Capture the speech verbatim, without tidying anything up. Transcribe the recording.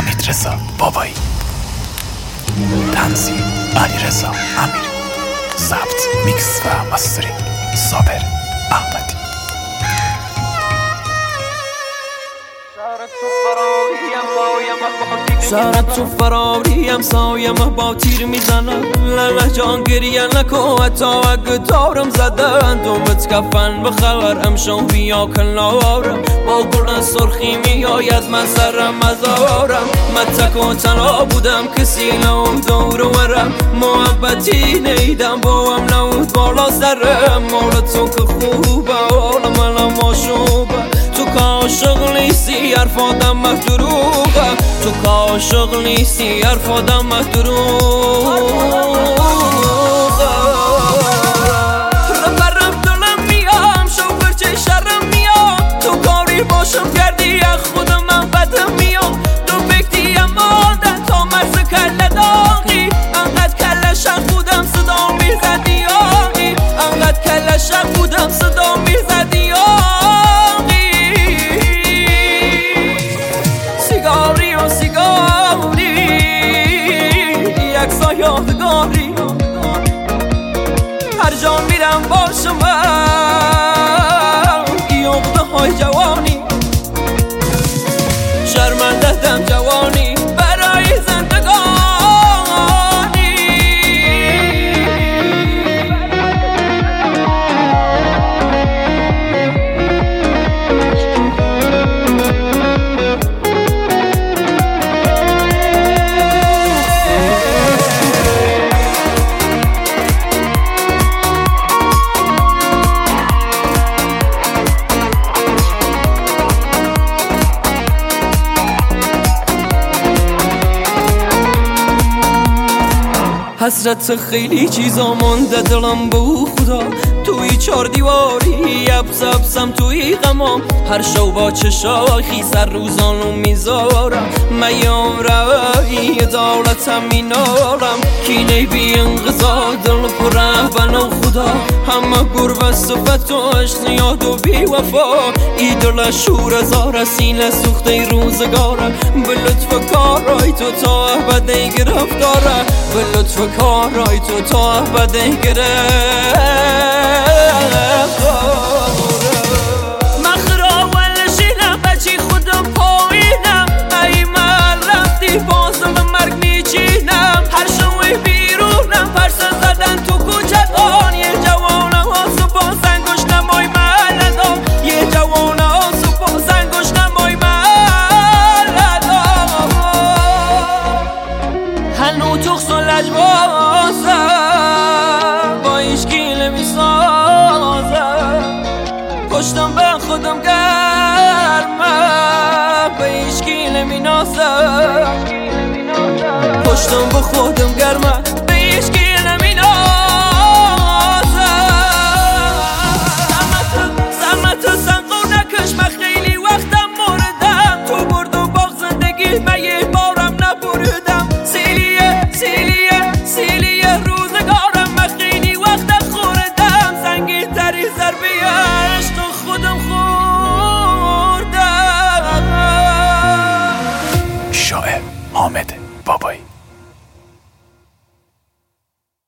حمیدرضا بابایی، تنظیم علیرضا امیری، ضبط میکس و ماسترینگ صابر احمدی. سرت تو فراریم سایم با تیر میزنم لله جان گریه نکو حتی اگه دارم زدن دومت کفن بخبر امشو بیا کنارم با گل سرخی میاید من سرم از آرم من تک و تنها بودم کسی نود دور ورم محبتی نیدم با هم نود بالا سرم مال تو که خوبه حال منم آشوبه تو که عاشق نیستی حرفادم مفتروغه تو که عاشق نیستی حرفادم مفتروغه رفرم دلم میام شوفر چه شرم میام تو کاری باشم کردی از خودم من بدم میام دو فکتی ماندن تا مرز کل داغی انقدر کل شق بودم صدا میزدی آقی انقدر کل شق بودم صدا میزدی آقی سیگاری و سیگاری یکسا یادگاری هر جا میرم باشم این عقده های جوانی شرمنده دم جوانی برای زندگانی حسرت خیلی چیزا مونده دلم بو خدا توی چار دیواری ابز ابزم توی غمام هر شو با چشاخی سر روزانو میذارم میام روی دولتم مینارم کینه بی انقضا دل پره بنو خدا همه گربه صفت و عشق یاد و بی وفا ای دل شور زار سینه سوخته روزگاره به لطف کارای تو تا ابده گرفتاره به لطف کارای تو تا ابده گرفتاره من خراول شیرم بچی خودم پایینم ای من رفتی بازم مرگ میچینم هر شوی بیرونم پرسه زدن تو کوچکان یه جوانه ها صبح زنگوش نمای ملدان یه جوانه ها صبح زنگوش نمای ملدان هنو تخص و لجبازم با ایشکی نمیسازم پشتم به خودم گرمم به ایشکی نمینازم پشتم به خودم گرمم